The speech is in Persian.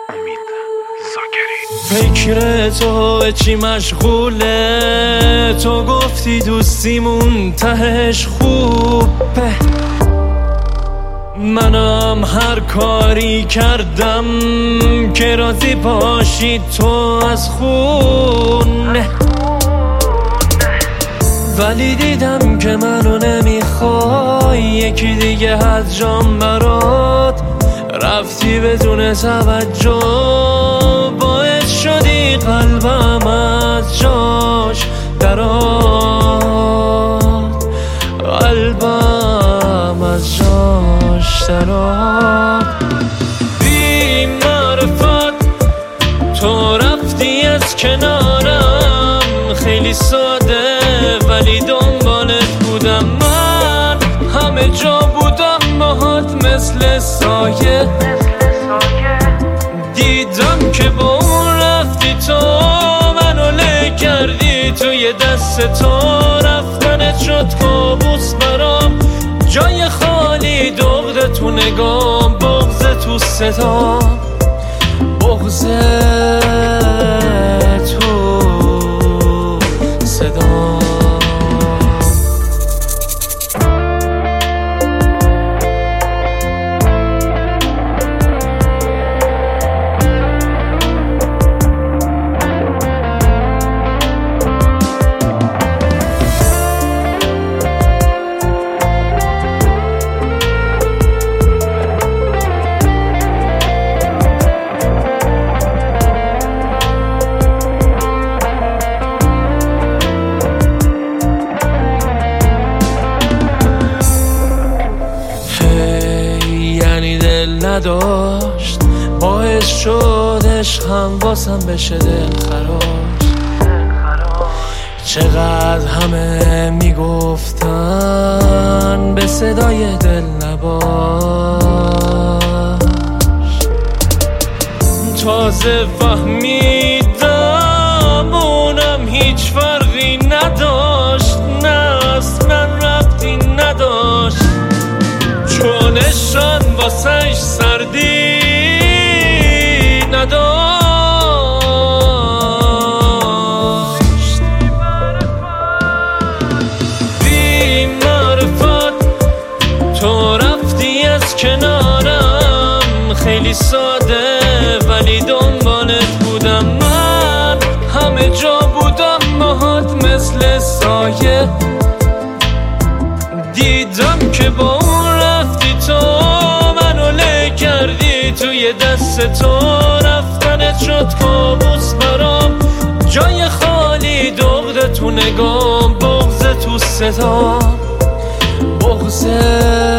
فکر تو به چی مشغوله؟ تو گفتی دوستیمون تهش خوبه، منم هر کاری کردم که راضی باشی تو از خونه، ولی دیدم که منو نمیخوای، یکی دیگه از جام برات رفتی بدون توجه، باعث شدی قلبم از جاش درآد، قلبم از جاش درآد. بی معرفت تو رفتی از کنارم، خیلی ساده ولی دنبالت بودم، من همه جا بودم باهات مثل سایه، دیدم که با اون رفتی تو منو له کردی توی دست تو، رفتنت شد کابوس برام، جای خالی دغد تو نگام، بغض تو صدا، بغض تو صدا. نداشت باعث شد عشقم واسم بشه دلخراش، چقدر همه میگفتن به صدای دل نباش، تازه فهمیدم اونم هیچ فرقی نداشت، نه اصلا ربطی نداشت، چونشان واسش سردی نداشت. بی معرفت تو رفتی از کنارم، خیلی ساده ولی دنبالت بودم، من همه جا بودم باهات مثل سایه، دیدم که با اون رفتی تو منو له کردی توی دست تو، رفتنت شد کابوس برام، جای خالی دغد تو نگام، بغض تو صدا، بغض